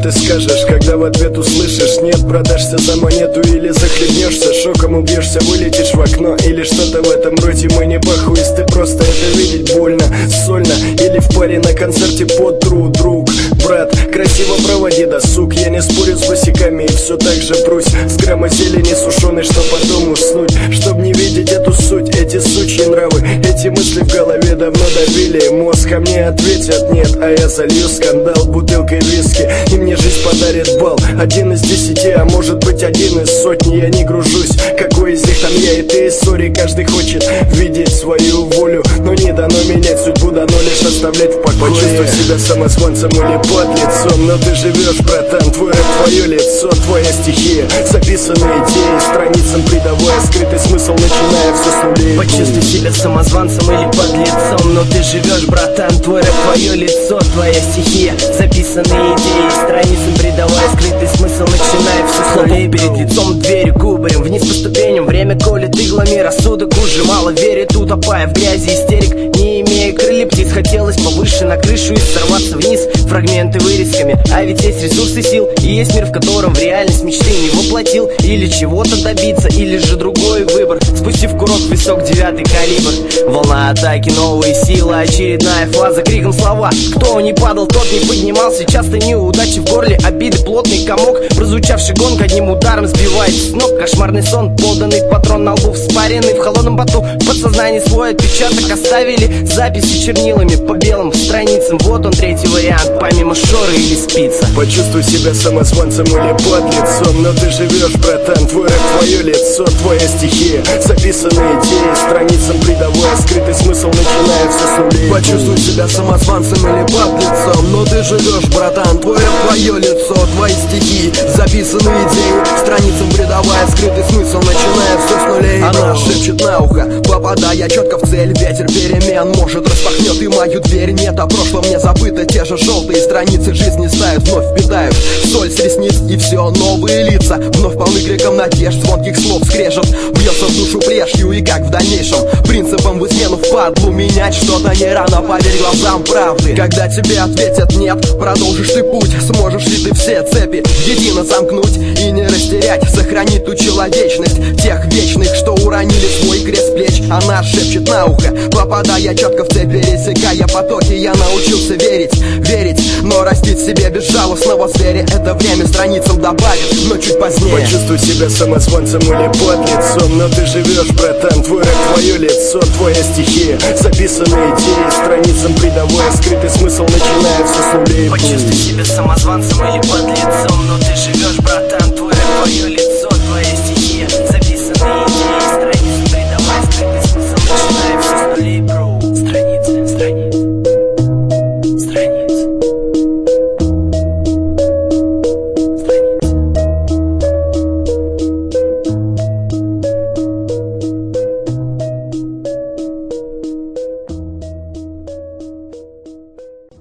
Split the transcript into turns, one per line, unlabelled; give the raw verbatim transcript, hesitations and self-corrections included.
ты скажешь, когда в ответ услышишь: нет, продашься за монету или захлебнешься, шоком убьешься, вылетишь в окно или что-то в этом роде. Мы не похуисты, просто это видеть больно, сольно. Или в паре на концерте под труд, друг, брат, красиво проводи досуг. Я не спорю с босиками и все так же прусь с грамма зелени сушеной, что потом уснуть, чтоб не видеть эту суть. Эти сучьи нравы, эти мысли в голове давно давили мозг, а мне ответят нет, а я залью скандал бутылкой виски, и мне жизнь подарит балл. Один из десяти, а может быть один из сотни. Я не гружусь, какой из них там я и ты. Сори, каждый хочет видеть свою волю, но не дано менять судьбу, дано лишь оставлять в покое. Почувствуй себя самозванцем или подлецом, но ты живешь, братан, твой рэп, твое лицо, твоя стихия, записанные идеи, страницам придавая скрытый смысл, начиная все с нулей.
Почувствуй себя самозванцем или подлецом, но ты живешь, братан, твой рэп, твое лицо, твоя стихия, записанные идеи, страницам придавая скрытый смысл, начиная все с нулей. Перед лицом двери кубарем, вниз по ступеням, время колет иглами, рассудок уже мало верит, утопая в грязи истерик, не имея крылья птиц. Хотелось повыше на крышу и сорваться вниз, фрагменты вырезками. А ведь есть ресурсы сил, и есть мир, в котором в реальность мечты не воплотил. Или чего-то добиться, или же другой выбор. Спустив курок в висок, девятый калибр. Волна атаки, новые силы, очередная фаза, криком слова. Кто не падал, тот не поднимался. Часто неудачи в горле, обиды, плотный комок, прозвучавший гонг одним ударом сбивает с ног. Кошмарный сон, поданный патрон на лбу, вспаренный в холодном поту. В подсознании свой отпечаток оставили записи чернилами по белым страницам. Вот он, третий вариант, помимо шоры или спица.
Почувствуй себя самозванцем или подлецом, но ты живешь, братан, твой рэп, твое лицо, твоя стихия, записанные идеи, страницам придавая скрытый смысл, начиная все с нулей.
Почувствуй себя самозванцем или подлецом, но ты живешь, братан, твой рэп, твое лицо, твои стихи, записанные идеи, страницам придавая скрытый смысл, начиная все с нулей. Она шепчет на ухо, попадая четко в цель. Ветер перемен, может, распахнет и мою дверь. Нет, о прошлом не забыто, те же желтые страницы жизни ставят, вновь впитают соль с ресниц, и все новые лица вновь полны криком надежд, звонких слов скрежет, бьется в душу плешью. И как в дальнейшем принципом в измену впадлу менять что-то не рано, поверь глазам правды. Когда тебе ответят нет, продолжишь ты путь, сможешь ли ты все цепи едино замкнуть и не растерять, сохранить ту человечность тех вечных, что уронили свой крест плеч. Она шепчет на ухо, попадая четко в цепь, пересекая потоки. Я научился верить, верить, но растить себе безжалостного зверя. Это время страницам добавит, но чуть позднее.
Почувствуй себя самозванцем или подлецом, но ты живешь, братан, твой рэп, твое лицо, твоя стихия, записанные идеи, страницам придавая скрытый смысл, начиная все с нулей.
Почувствуй себя самозванцем или подлецом, но ты живешь, братан.